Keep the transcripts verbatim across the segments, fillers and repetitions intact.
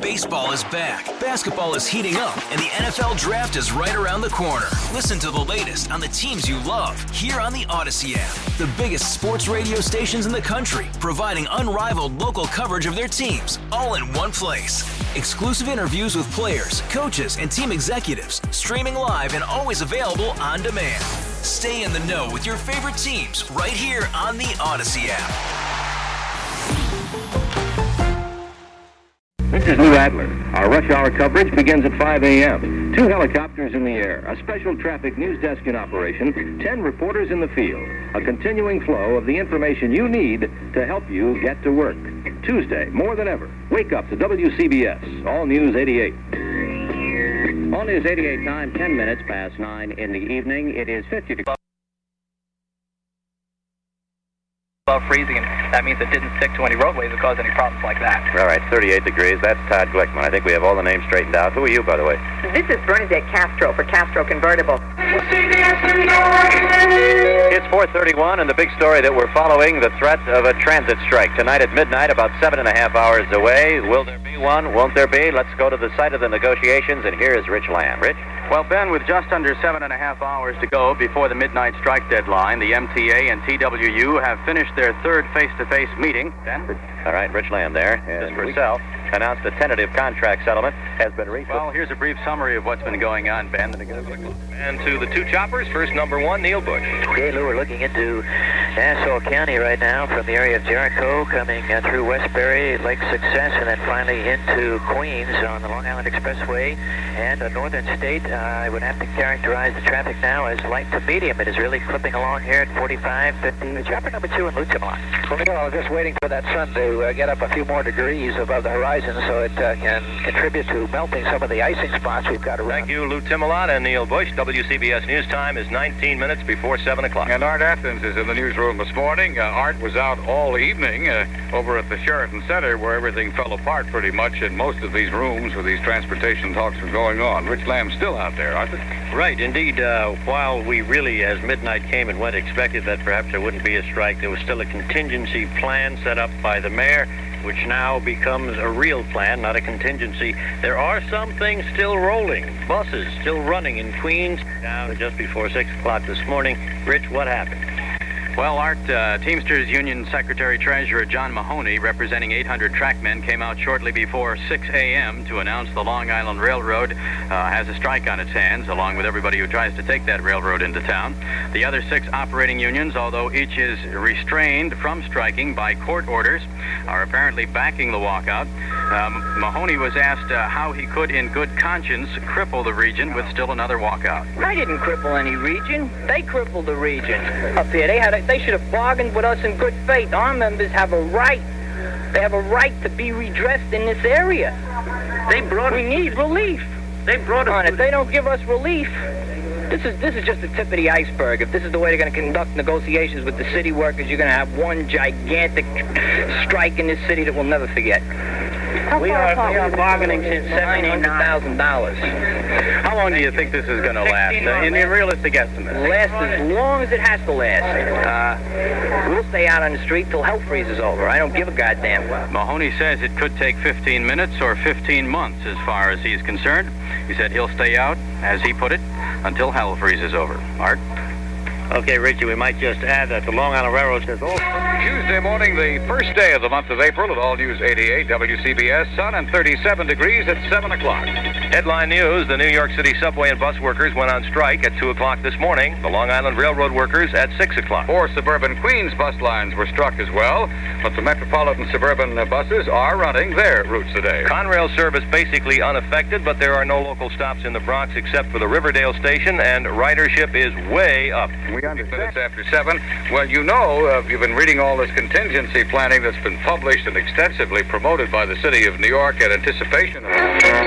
Baseball is back, basketball is heating up, and the N F L Draft is right around the corner. Listen to the latest on the teams you love here on the Odyssey app. The biggest sports radio stations in the country, providing unrivaled local coverage of their teams, all in one place. Exclusive interviews with players, coaches, and team executives, streaming live and always available on demand. Stay in the know with your favorite teams right here on the Odyssey app. This is Lou Adler. Our rush hour coverage begins at five a.m. Two helicopters in the air, a special traffic news desk in operation, ten reporters in the field, a continuing flow of the information you need to help you get to work. Tuesday, more than ever, wake up to W C B S, All News eighty-eight. All News eighty-eight time, ten minutes past nine in the evening. It is fifty degrees. Above freezing, and that means it didn't stick to any roadways or cause any problems like that. All right, thirty-eight degrees. That's Todd Glickman. I think we have all the names straightened out. Who are you, by the way? This is Bernadette Castro for Castro Convertible. It's four thirty-one, and the big story that we're following, the threat of a transit strike. Tonight at midnight, about seven and a half hours away. Will there be one? Won't there be? Let's go to the site of the negotiations, and here is Rich Lamb. Rich? Well, Ben, with just under seven and a half hours to go before the midnight strike deadline, the M T A and T W U have finished their third face-to-face meeting. Ben? All right, Rich Lamb there. And Purcell announced a tentative contract settlement has been reached. Well, here's a brief summary of what's been going on, Ben. And to the two choppers, first number one, Neil Bush. Okay, Lou, we're looking into Nassau County right now from the area of Jericho, coming uh, through Westbury, Lake Success, and then finally into Queens on the Long Island Expressway and a northern state. Uh, I would have to characterize the traffic now as light to medium. It is really clipping along here at forty-five, fifty. Chopper number two in Lutzamont. Well, just waiting for that sun to uh, get up a few more degrees above the horizon so it uh, can contribute to melting some of the icing spots we've got around. Thank you, Lou Timolot and Neil Bush. W C B S News time is nineteen minutes before seven o'clock. And Art Athens is in the newsroom this morning. Uh, Art was out all evening uh, over at the Sheraton Center where everything fell apart pretty much in most of these rooms where these transportation talks were going on. Rich Lamb's still out there, aren't they? Right, indeed. Uh, while we really, as midnight came and went, expected that perhaps there wouldn't be a strike, there was still a contingency plan set up by the mayor, which now becomes a real plan, not a contingency. There are some things still rolling. Buses still running in Queens down just before six o'clock this morning. Rich, what happened? Well, Art, uh, Teamsters Union Secretary-Treasurer John Mahoney, representing eight hundred trackmen, came out shortly before six a.m. to announce the Long Island Railroad uh, has a strike on its hands, along with everybody who tries to take that railroad into town. The other six operating unions, although each is restrained from striking by court orders, are apparently backing the walkout. Um, Mahoney was asked uh, how he could, in good conscience, cripple the region with still another walkout. I didn't cripple any region. They crippled the region up here. They had a They should have bargained with us in good faith. Our members have a right. They have a right to be redressed in this area. They brought We need relief. They brought On us. If they don't give us relief, this is this is just the tip of the iceberg. If this is the way they're going to conduct negotiations with the city workers, you're going to have one gigantic strike in this city that we'll never forget. We are, we are bargaining since nine hundred thousand dollars. How long do you think this is going to last? Uh, in a realistic estimate? Last as long as it has to last. Uh, we'll stay out on the street till hell freezes over. I don't give a goddamn. Mahoney says it could take fifteen minutes or fifteen months as far as he's concerned. He said he'll stay out, as he put it, until hell freezes over. Art? Okay, Richie, we might just add that the Long Island Railroad says also. Tuesday morning, the first day of the month of April at All News eighty-eight, W C B S, sun and thirty-seven degrees at seven o'clock. Headline news, the New York City subway and bus workers went on strike at two o'clock this morning. The Long Island Railroad workers at six o'clock. Four suburban Queens bus lines were struck as well, but the Metropolitan suburban uh, buses are running their routes today. Conrail service basically unaffected, but there are no local stops in the Bronx except for the Riverdale station, and ridership is way up. We understand. Minutes after seven. Well, you know, uh, you've been reading all this contingency planning that's been published and extensively promoted by the city of New York in anticipation of...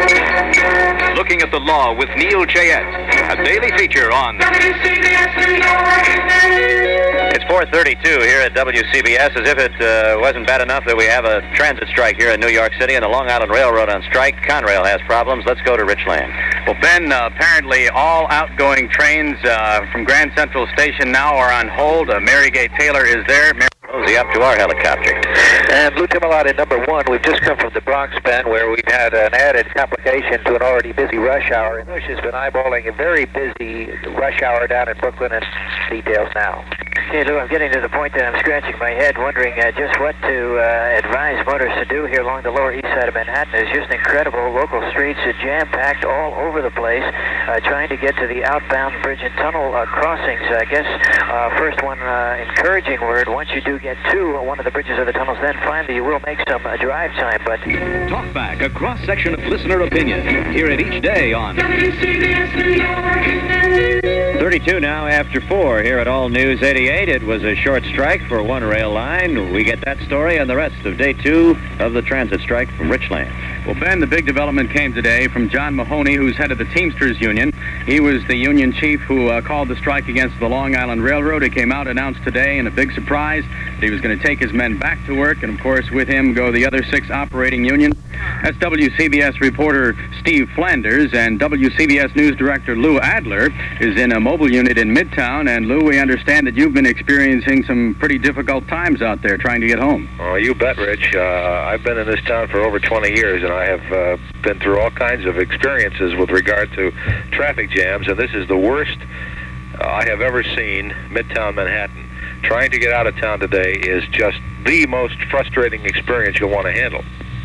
Looking at the Law with Neil Chayette, a daily feature on W C B S New York. It's four thirty-two here at W C B S, as if it uh, wasn't bad enough that we have a transit strike here in New York City and the Long Island Railroad on strike. Conrail has problems. Let's go to Rich Lamb. Well, Ben, uh, apparently all outgoing trains uh, from Grand Central Station now are on hold. Uh, Mary Gay Taylor is there. Mary Mosey up to our helicopter. And Blue Timolot in number one. We've just come from the Bronx Bend, where we've had an added complication to an already busy rush hour. And Bush has been eyeballing a very busy rush hour down in Brooklyn, and details now. Okay, Lou, I'm getting to the point that I'm scratching my head, wondering uh, just what to uh, advise motorists to do here along the Lower East Side of Manhattan. It's just incredible. Local streets are jam-packed all over the place, uh, trying to get to the outbound bridge and tunnel uh, crossings. I guess uh, first one uh, encouraging word, once you do get to one of the bridges or the tunnels, then finally you will make some uh, drive time. But Talk Back, a cross-section of listener opinion. Hear it each day on W C B S New York. thirty-two now after four here at All News eighty-eight. It was a short strike for one rail line. We get that story and the rest of day two of the transit strike from Rich Lamb. Well, Ben, the big development came today from John Mahoney, who's head of the Teamsters Union. He was the union chief who uh, called the strike against the Long Island Railroad. He came out, announced today in a big surprise that he was going to take his men back to work, and of course with him go the other six operating unions. That's W C B S reporter Steve Flanders, and W C B S News Director Lou Adler is in a mobile unit in Midtown. And Lou, we understand that you've been experiencing some pretty difficult times out there trying to get home. Oh, you bet, Rich. Uh, I've been in this town for over twenty years, and I have uh, been through all kinds of experiences with regard to traffic jams, and this is the worst uh, I have ever seen Midtown Manhattan. Trying to get out of town today is just the most frustrating experience you'll want to handle.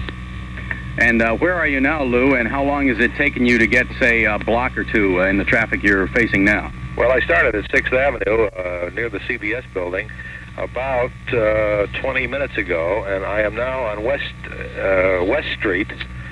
And uh, where are you now, Lou, and how long has it taken you to get, say, a block or two uh, in the traffic you're facing now? Well, I started at sixth Avenue uh, near the C B S building about uh, twenty minutes ago, and I am now on West uh, West Street.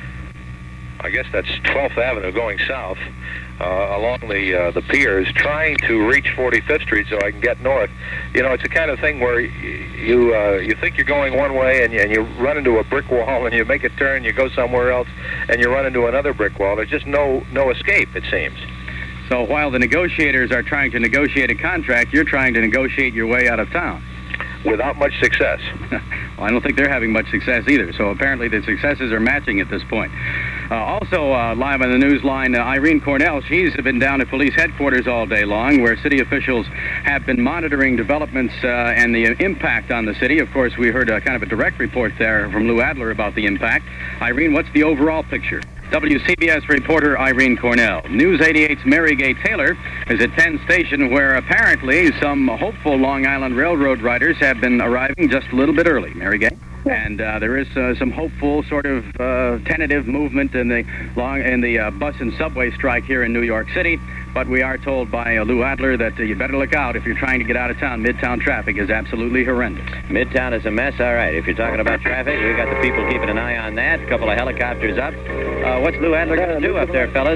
I guess that's twelfth Avenue going south uh, along the uh, the piers, trying to reach forty-fifth Street so I can get north. You know, it's the kind of thing where you uh, you think you're going one way and you, and you run into a brick wall, and you make a turn, you go somewhere else, and you run into another brick wall. There's just no no escape, it seems. So while the negotiators are trying to negotiate a contract, you're trying to negotiate your way out of town. Without much success. Well, I don't think they're having much success either, so apparently the successes are matching at this point. Uh, also uh, live on the news line, uh, Irene Cornell. She's been down at police headquarters all day long, where city officials have been monitoring developments uh, and the impact on the city. Of course, we heard a, kind of a direct report there from Lou Adler about the impact. Irene, what's the overall picture? W C B S reporter Irene Cornell. News eighty-eight's Mary Gay Taylor is at Penn Station, where apparently some hopeful Long Island Railroad riders have been arriving just a little bit early. Mary Gay? And uh, there is uh, some hopeful sort of uh, tentative movement in the long in the uh, bus and subway strike here in New York City. But we are told by uh, Lou Adler that uh, you better look out if you're trying to get out of town. Midtown traffic is absolutely horrendous. Midtown is a mess. All right, if you're talking about traffic, we got the people keeping an eye on that. A couple of helicopters up. Uh, what's Lou Adler going to do up there, fellas?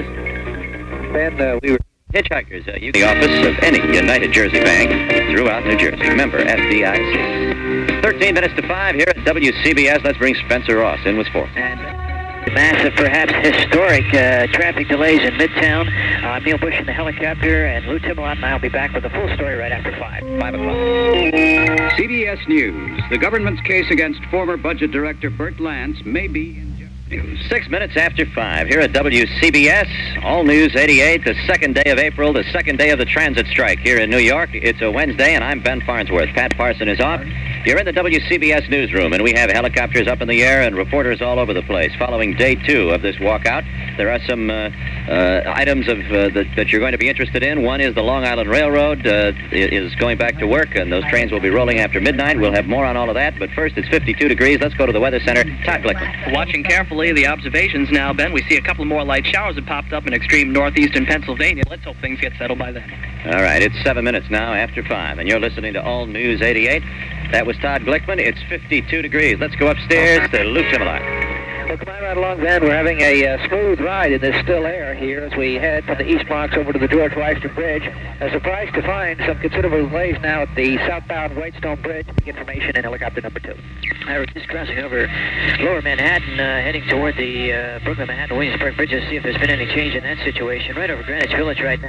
Ben, uh, we were hitchhikers. Uh, you the office of any United Jersey bank throughout New Jersey. Member F D I C. thirteen minutes to five here at W C B S. Let's bring Spencer Ross in with sports. Massive, perhaps historic uh, traffic delays in Midtown. Uh, Neil Bush in the helicopter, and Lou Timolot and I will be back with a full story right after five. Five o'clock. C B S News. The government's case against former Budget Director Bert Lance may be in news. Six minutes after five here at W C B S. All News eighty-eight, the second day of April, the second day of the transit strike here in New York. It's a Wednesday, and I'm Ben Farnsworth. Pat Parson is off. You're in the W C B S newsroom, and we have helicopters up in the air and reporters all over the place. Following day two of this walkout, there are some uh, uh, items of uh, that, that you're going to be interested in. One is the Long Island Railroad uh, is going back to work, and those trains will be rolling after midnight. We'll have more on all of that, but first it's fifty-two degrees. Let's go to the Weather Center. Todd Glickman. Watching carefully the observations now, Ben, we see a couple more light showers that popped up in extreme northeastern Pennsylvania. Let's hope things get settled by then. All right, it's seven minutes now after five, and you're listening to All News eighty-eight. That was Todd Glickman. It's fifty-two degrees. Let's go upstairs to Lou Timolot. Well, come on right along, Ben. We're having a uh, smooth ride in this still air here as we head from the East Bronx over to the George Washington Bridge. A surprise to find some considerable delays now at the southbound Whitestone Bridge. Information in helicopter number two. I was just crossing over Lower Manhattan, uh, heading toward the uh, Brooklyn Manhattan Williamsburg Bridge to see if there's been any change in that situation. Right over Greenwich Village right now.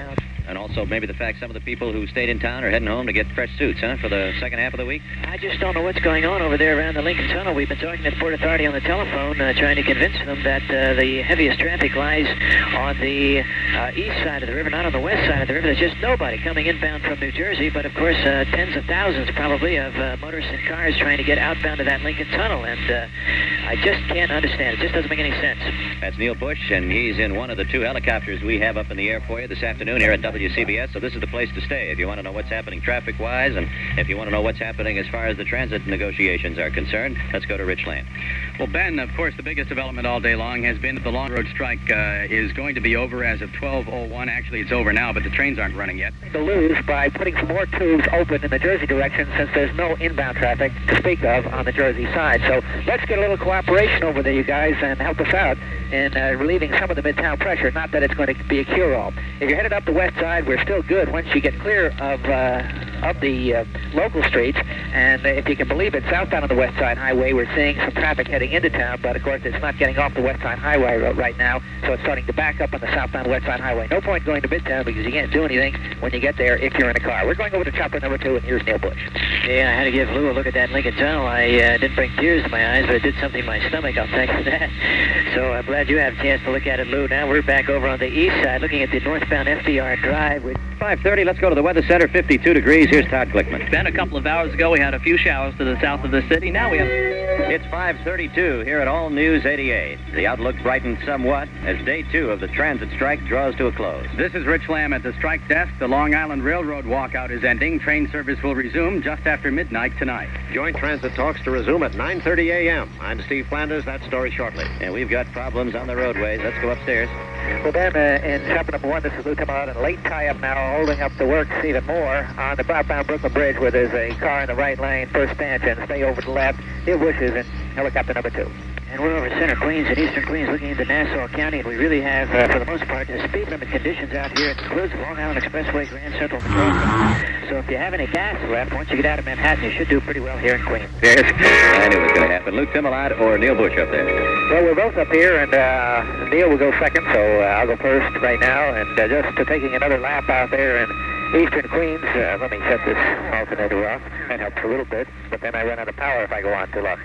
And also maybe the fact some of the people who stayed in town are heading home to get fresh suits, huh, for the second half of the week? I just don't know what's going on over there around the Lincoln Tunnel. We've been talking to the Port Authority on the telephone, uh, trying to convince them that uh, the heaviest traffic lies on the uh, east side of the river, not on the west side of the river. There's just nobody coming inbound from New Jersey, but of course uh, tens of thousands probably of uh, motorists and cars trying to get outbound to that Lincoln Tunnel, and uh, I just can't understand. It just doesn't make any sense. That's Neil Bush, and he's in one of the two helicopters we have up in the air for you this afternoon here at W C B S, so this is the place to stay if you want to know what's happening traffic-wise, and if you want to know what's happening as far as the transit negotiations are concerned. Let's go to Rich Lamb. Well, Ben, of course, the biggest development all day long has been that the long road strike uh, is going to be over as of twelve oh one. Actually, it's over now, but the trains aren't running yet. To lose by putting some more tubes open in the Jersey direction, since there's no inbound traffic to speak of on the Jersey side. So let's get a little cooperation over there, you guys, and help us out in uh, relieving some of the midtown pressure. Not that it's going to be a cure-all. If you're headed up the west side, we're still good once you get clear of uh, of the uh, local streets. And uh, if you can believe it, southbound on the West Side Highway, we're seeing some traffic heading into town, but of course it's not getting off the West Side Highway right now, so it's starting to back up on the southbound West Side Highway. No point going to Midtown because you can't do anything when you get there if you're in a car. We're going over to chopper number two, and here's Neil Bush. Yeah, I had to give Lou a look at that Lincoln Tunnel. I uh, didn't bring tears to my eyes, but it did something to my stomach, I'll thank you for that. So I'm glad you have a chance to look at it, Lou. Now we're back over on the east side, looking at the northbound F D R Drive. With five thirty, let's go to the Weather Center, fifty-two degrees. Here's Todd Glickman. Ben, a couple of hours ago, we had a few showers to the south of the city. Now we have... It's five thirty-two here at All News eighty-eight. The outlook brightened somewhat as day two of the transit strike draws to a close. This is Rich Lamb at the strike desk. The Long Island Railroad walkout is ending. Train service will resume just after midnight tonight. Joint transit talks to resume at nine thirty a.m. I'm Steve Flanders. That story shortly. And we've got problems on the roadways. Let's go upstairs. Well, Ben, uh, in chapter number one, this is Lieutenant Martin. Late tie-up now, holding up the works even more on the southbound Brooklyn Bridge, where there's a car in the right lane, first stanchion, stay over to the left. Neil Bush is in helicopter number two. And we're over center Queens and eastern Queens looking into Nassau County, and we really have, uh, for the most part, the speed limit conditions out here. It includes the Long Island Expressway, Grand Central Crossing. So if you have any gas left, once you get out of Manhattan, you should do pretty well here in Queens. Yes, I knew it was going to happen. Luke Timmelot or Neil Bush up there? Well, we're both up here, and uh, Neil will go second, so uh, I'll go first right now. And uh, just to taking another lap out there in eastern Queens, uh, let me shut this alternator off. That helps a little bit, but then I run out of power if I go on too long.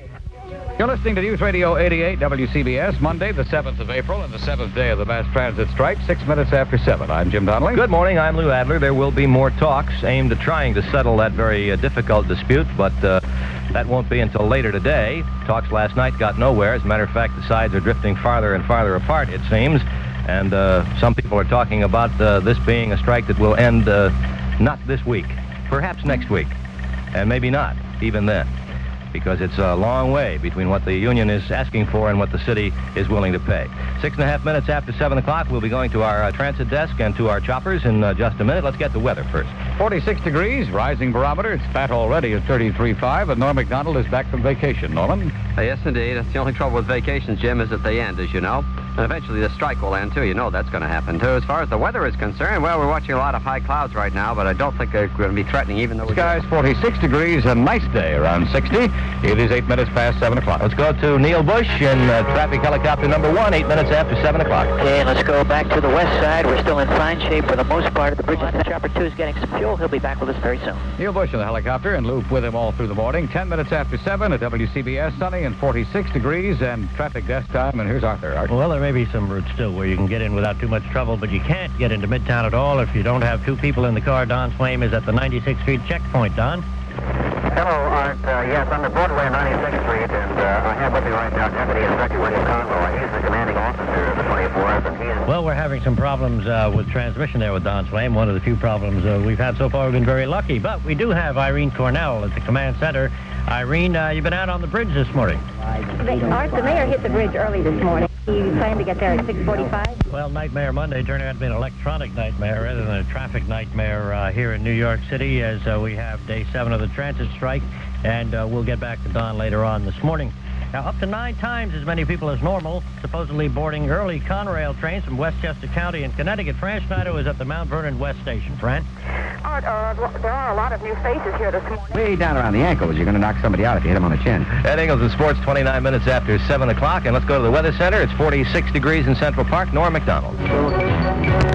You're listening to News Radio eighty-eight W C B S, Monday, the seventh of April, and the seventh day of the mass transit strike, six minutes after seven. I'm Jim Donnelly. Good morning. I'm Lou Adler. There will be more talks aimed at trying to settle that very uh, difficult dispute, but uh, that won't be until later today. Talks last night got nowhere. As a matter of fact, the sides are drifting farther and farther apart, it seems, and uh, some people are talking about uh, this being a strike that will end uh, not this week, perhaps next week, and maybe not, even then, because it's a long way between what the union is asking for and what the city is willing to pay. Six and a half minutes after seven o'clock, we'll be going to our uh, transit desk and to our choppers in uh, just a minute. Let's get the weather first. forty-six degrees, rising barometer. It's fat already at thirty-three point five, and Norm MacDonald is back from vacation. Norman? Uh, yes, indeed. That's the only trouble with vacations, Jim, is that they end, as you know. And eventually the strike will end, too. You know that's going to happen, too. As far as the weather is concerned, well, we're watching a lot of high clouds right now, but I don't think they're going to be threatening, even though... Skies forty-six degrees, a nice day, around sixty. It is eight minutes past seven o'clock. Let's go to Neil Bush in uh, traffic helicopter number one, eight minutes after seven o'clock. Okay, let's go back to the west side. We're still in fine shape for the most part of the bridge. Chopper two is getting some fuel. He'll be back with us very soon. Neil Bush in the helicopter, and Luke with him all through the morning. Ten minutes after seven at W C B S, sunny and forty-six degrees, and traffic desk time. And here's Arthur. Arthur. Well, there may be some routes still where you can get in without too much trouble, but you can't get into Midtown at all if you don't have two people in the car. Don Swaim is at the ninety-sixth Street checkpoint. Don? Hello, Art. Uh, yes, I'm at Broadway and ninety-sixth Street, and uh, I have with me right now Deputy Inspector William Conroy. He's the commanding officer of the twenty-fourth, and he is... Well, we're having some problems uh, with transmission there with Don Swaim. One of the few problems uh, we've had so far. We've been very lucky, but we do have Irene Cornell at the command center. Irene, uh, you've been out on the bridge this morning. Art, the mayor hit the bridge early this morning. He planned to get there at six forty-five. Well, Nightmare Monday turned out to be an electronic nightmare rather than a traffic nightmare uh, here in New York City, as uh, we have day seven of the transit strike, and uh, we'll get back to Don later on this morning. Now, up to nine times as many people as normal, supposedly boarding early Conrail trains from Westchester County in Connecticut. Fran Schneider is at the Mount Vernon West Station. Fran? Art, uh, there are a lot of new faces here this morning. Way down around the ankles. You're going to knock somebody out if you hit him on the chin. Ed Ingles in sports, twenty-nine minutes after seven o'clock, and let's go to the Weather Center. It's forty-six degrees in Central Park. Norm MacDonald. Gordon, will you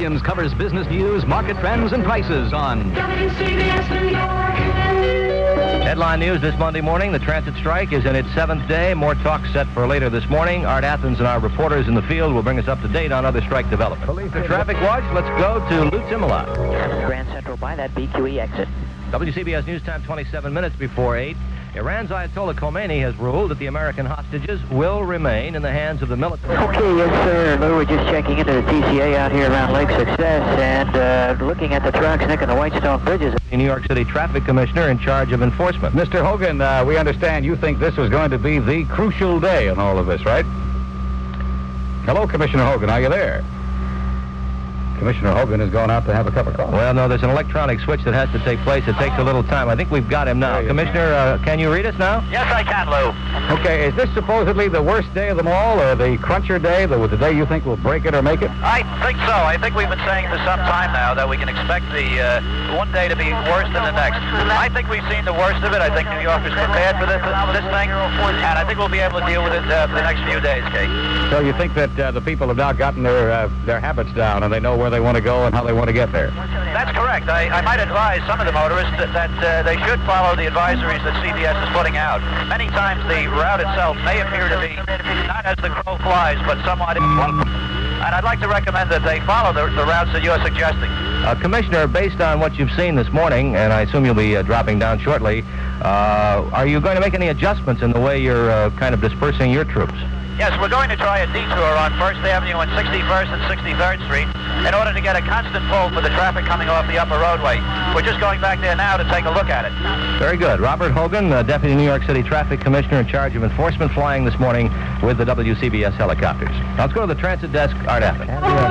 Williams covers business news, market trends, and prices on W C B S New York. Headline news this Monday morning. The transit strike is in its seventh day. More talk set for later this morning. Art Athens and our reporters in the field will bring us up to date on other strike developments. Police the traffic watch. Let's go to Lou Timala. Grand Central by that B Q E exit. W C B S News Time, twenty-seven minutes before eight. Iran's Ayatollah Khomeini has ruled that the American hostages will remain in the hands of the military. Okay, yes, sir. Lou, we're just checking into the T C A out here around Lake Success and uh, looking at the trucks nicking the Whitestone bridges. The New York City Traffic Commissioner in charge of enforcement. Mister Hogan, uh, we understand you think this was going to be the crucial day in all of this, right? Hello, Commissioner Hogan. Are you there? Commissioner Hogan has gone out to have a cup of coffee. Well, no, there's an electronic switch that has to take place. It takes a little time. I think we've got him now. Commissioner, uh, can you read us now? Yes, I can, Lou. Okay, is this supposedly the worst day of them all, or the cruncher day, the, the day you think will break it or make it? I think so. I think we've been saying for some time now that we can expect the uh, one day to be worse than the next. I think we've seen the worst of it. I think New York is prepared for this, this thing, and I think we'll be able to deal with it uh, for the next few days, Kate. So you think that uh, the people have now gotten their uh, their habits down, and they know where they want to go and how they want to get there? That's correct. I, I might advise some of the motorists that, that uh, they should follow the advisories that C B S is putting out. Many times the route itself may appear to be not as the crow flies, but somewhat... And I'd like to recommend that they follow the, the routes that you're suggesting. Uh, Commissioner, based on what you've seen this morning, and I assume you'll be uh, dropping down shortly, uh, are you going to make any adjustments in the way you're uh, kind of dispersing your troops? Yes, we're going to try a detour on First Avenue and sixty-first and sixty-third Street in order to get a constant pull for the traffic coming off the upper roadway. We're just going back there now to take a look at it. Very good. Robert Hogan, uh, Deputy New York City Traffic Commissioner in charge of enforcement, flying this morning with the W C B S helicopters. Now let's go to the transit desk. Art Athens.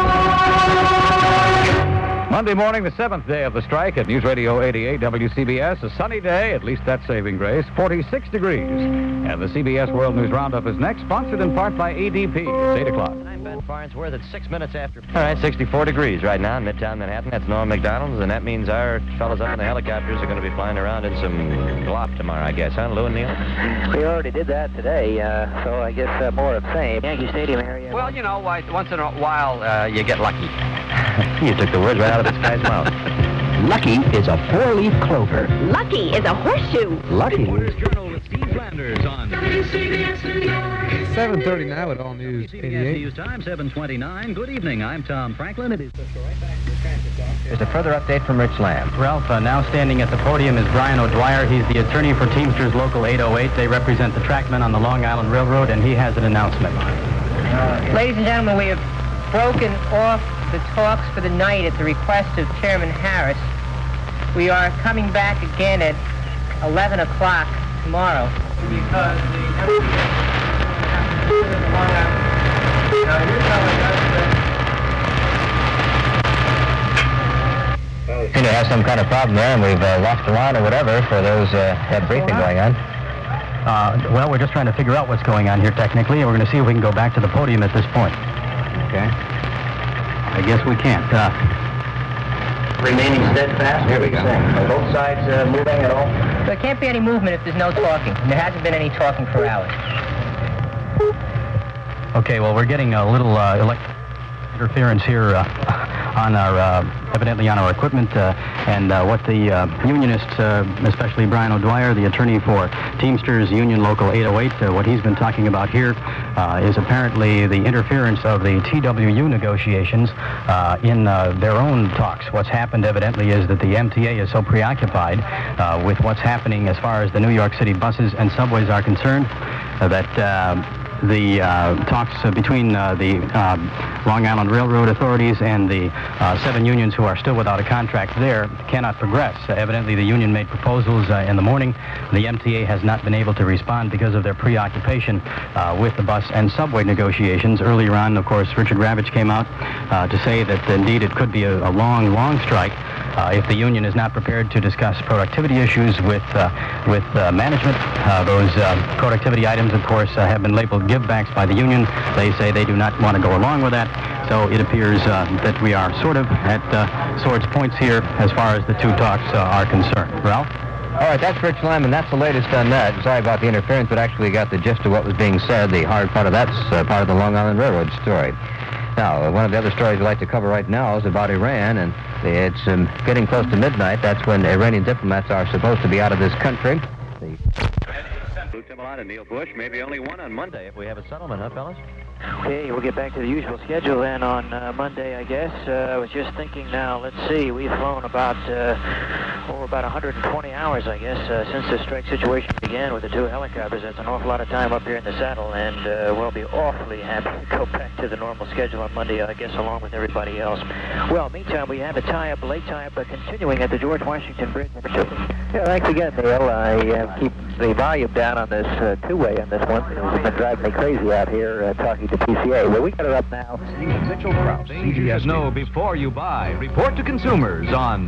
Monday morning, the seventh day of the strike at News Radio eighty-eight W C B S. A sunny day, at least that's saving grace, forty-six degrees. And the C B S World News Roundup is next, sponsored in part by A D P. It's eight o'clock. I'm Ben Farnsworth at six minutes after... All right, sixty-four degrees right now in Midtown Manhattan. That's Norm McDonald's, and that means our fellows up in the helicopters are going to be flying around in some glop tomorrow, I guess, huh, Lou and Neil? We already did that today, uh, so I guess uh, more of the same. Yankee Stadium area. Well, you know, once in a while uh, you get lucky. You took the words right out of this guy's mouth. Lucky is a four-leaf clover. Lucky is a horseshoe. Lucky. Reporters Journal with Steve Flanders on W C B S New York. seven thirty now at All News eighty-eight. News Time, seven twenty-nine. Good evening. I'm Tom Franklin. It is... Here's a further update from Rich Lamb. Ralph, uh, now standing at the podium is Brian O'Dwyer. He's the attorney for Teamsters Local eight oh eight. They represent the trackmen on the Long Island Railroad, and he has an announcement. Ladies and gentlemen, we have broken off the talks for the night at the request of Chairman Harris. We are coming back again at eleven o'clock tomorrow. Because the M T A has to consider the Long Island. Now, you're telling us We seem to have some kind of problem there, and we've uh, lost a line or whatever for those uh, that briefing going on. Uh, well, we're just trying to figure out what's going on here technically, and we're going to see if we can go back to the podium at this point. Okay. I guess we can't. Uh, Remaining steadfast? Here we go. Are both sides uh, moving at all? there can't be any movement if there's no talking. And there hasn't been any talking for hours. Okay, well, we're getting a little uh, elect interference here uh, on our, uh, evidently on our equipment, uh, and uh, what the uh, unionists, uh, especially Brian O'Dwyer, the attorney for Teamsters Union Local eight oh eight, uh, what he's been talking about here uh, is apparently the interference of the T W U negotiations uh, in uh, their own talks. What's happened, evidently, is that the M T A is so preoccupied uh, with what's happening as far as the New York City buses and subways are concerned uh, that uh, the uh, talks uh, between uh, the uh, Long Island Railroad authorities and the uh, seven unions who are still without a contract there cannot progress. Uh, evidently, the union made proposals uh, in the morning. The M T A has not been able to respond because of their preoccupation uh, with the bus and subway negotiations. Earlier on, of course, Richard Ravitch came out uh, to say that indeed it could be a, a long, long strike uh, if the union is not prepared to discuss productivity issues with uh, with uh, management. Uh, those uh, productivity items, of course, uh, have been labeled givebacks by the union. They say they do not want to go along with that. So it appears uh, that we are sort of at uh, swords points here as far as the two talks uh, are concerned. Ralph? All right, that's Rich Lamb, and that's the latest on that. Sorry about the interference, but actually got the gist of what was being said. The hard part of that's uh, part of the Long Island Railroad story. Now, one of the other stories we'd like to cover right now is about Iran, and it's um, getting close to midnight. That's when Iranian diplomats are supposed to be out of this country. The... Lieutenant Milan and Neil Bush, maybe only one on Monday if we have a settlement, huh, fellas? Okay, we'll get back to the usual schedule then on uh, Monday, I guess. Uh, I was just thinking now, let's see, we've flown about, uh, oh, about one hundred twenty hours, I guess, uh, since the strike situation began with the two helicopters. That's an awful lot of time up here in the saddle, and uh, we'll be awfully happy to go back to the normal schedule on Monday, I guess, along with everybody else. Well, meantime, we have a tie-up, a late tie-up, uh, continuing at the George Washington Bridge. Yeah, thanks again, Neil. I uh, keep the volume down on this uh, two-way on this one. It's been driving me crazy out here uh, talking to P C A. Well, we got it up now. Mitchell Crouch, C B S Know before you buy. Report to consumers on...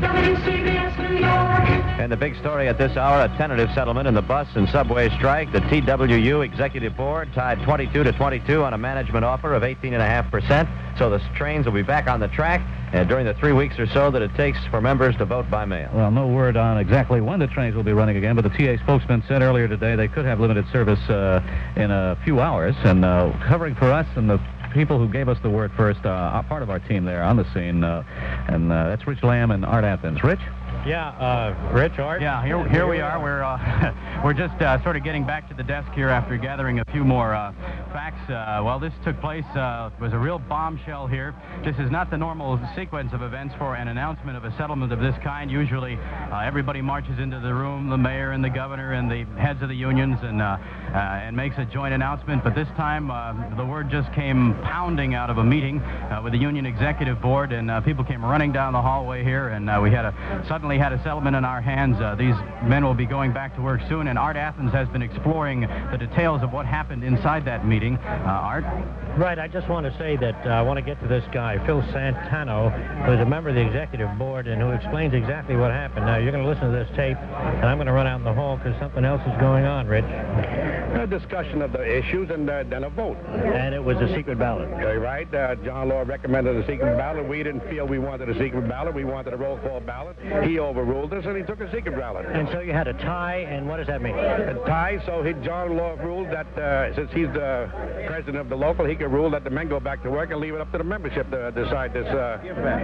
And the big story at this hour, a tentative settlement in the bus and subway strike. The T W U Executive Board tied twenty-two to twenty-two on a management offer of eighteen point five percent. So the trains will be back on the track uh, during the three weeks or so that it takes for members to vote by mail. Well, no word on exactly when the trains will be running again, but the T A spokesman said earlier today they could have limited service uh, in a few hours. And uh, covering for us and the people who gave us the word first, uh, are part of our team there on the scene, uh, and uh, that's Rich Lamb and Art Athens. Rich? Yeah, uh, Rich, Art? Yeah, here, here we are. We're uh, we're just uh, sort of getting back to the desk here after gathering a few more uh, facts. Uh, well, this took place, uh, was a real bombshell here. This is not the normal sequence of events for an announcement of a settlement of this kind. Usually, uh, everybody marches into the room, the mayor and the governor and the heads of the unions, and uh, uh, and makes a joint announcement. But this time, uh, the word just came pounding out of a meeting uh, with the union executive board, and uh, people came running down the hallway here, and uh, we had a suddenly had a settlement in our hands. Uh, these men will be going back to work soon, and Art Athens has been exploring the details of what happened inside that meeting. Uh, Art? Right, I just want to say that uh, I want to get to this guy, Phil Santano, who is a member of the executive board and who explains exactly what happened. Now, you're going to listen to this tape, and I'm going to run out in the hall because something else is going on, Rich. A discussion of the issues and uh, then a vote. And it was a secret ballot. Okay, right. Uh, John Law recommended a secret ballot. We didn't feel we wanted a secret ballot. We wanted a roll call ballot. He overruled us, and he took a secret ballot. And so you had a tie, and what does that mean? A tie, so he, John Law ruled that uh, since he's the president of the local, he could rule that the men go back to work and leave it up to the membership to decide this. Uh, give back.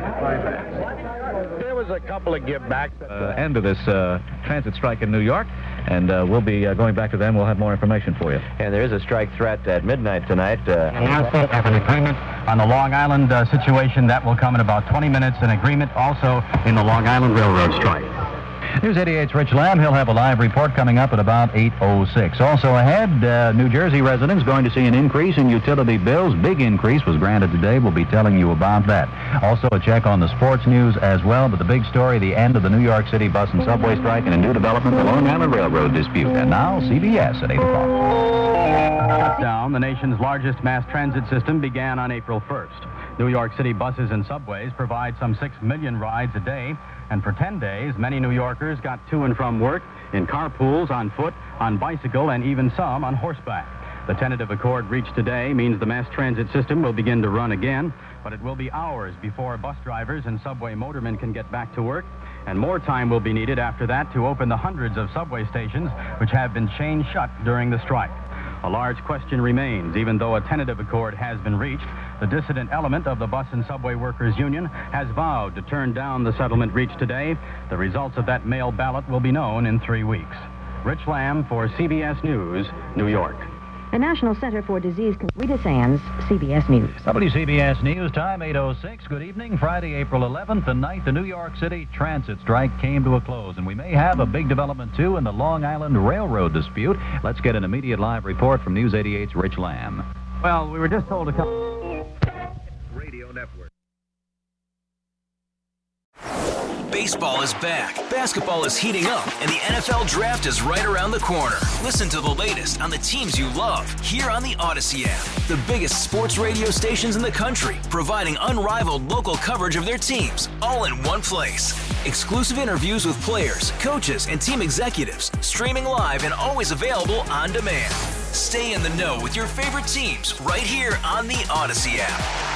There was a couple of give backs. Uh, end of this uh, transit strike in New York, and uh, we'll be uh, going back to them. We'll have more information for you. And there is a strike threat at midnight tonight. Uh, on the Long Island uh, situation, that will come in about twenty minutes. An agreement also in the Long Island Railroad strike. News eighty-eight's Rich Lamb. He'll have a live report coming up at about eight oh six. Also ahead, uh, New Jersey residents going to see an increase in utility bills. Big increase was granted today. We'll be telling you about that. Also a check on the sports news as well. But the big story, the end of the New York City bus and subway strike and a new development, the Long Island Railroad dispute. And now C B S at eight o'clock. Down, the nation's largest mass transit system began on April first. New York City buses and subways provide some six million rides a day. And for ten days, many New Yorkers got to and from work in carpools, on foot, on bicycle, and even some on horseback. The tentative accord reached today means the mass transit system will begin to run again, but it will be hours before bus drivers and subway motormen can get back to work, and more time will be needed after that to open the hundreds of subway stations which have been chained shut during the strike. A large question remains. Even though a tentative accord has been reached, the dissident element of the Bus and Subway Workers Union has vowed to turn down the settlement reached today. The results of that mail ballot will be known in three weeks. Rich Lamb for C B S News, New York. The National Center for Disease Control. Rita Sands, C B S News. W C B S News, time eight oh six. Good evening. Friday, April eleventh. Tonight, the New York City transit strike came to a close, and we may have a big development, too, in the Long Island Railroad dispute. Let's get an immediate live report from News eighty-eight's Rich Lamb. Well, we were just told a couple... Radio Network. Baseball is back, basketball is heating up, and the N F L Draft is right around the corner. Listen to the latest on the teams you love here on the Odyssey app. The biggest sports radio stations in the country, providing unrivaled local coverage of their teams, all in one place. Exclusive interviews with players, coaches, and team executives, streaming live and always available on demand. Stay in the know with your favorite teams right here on the Odyssey app.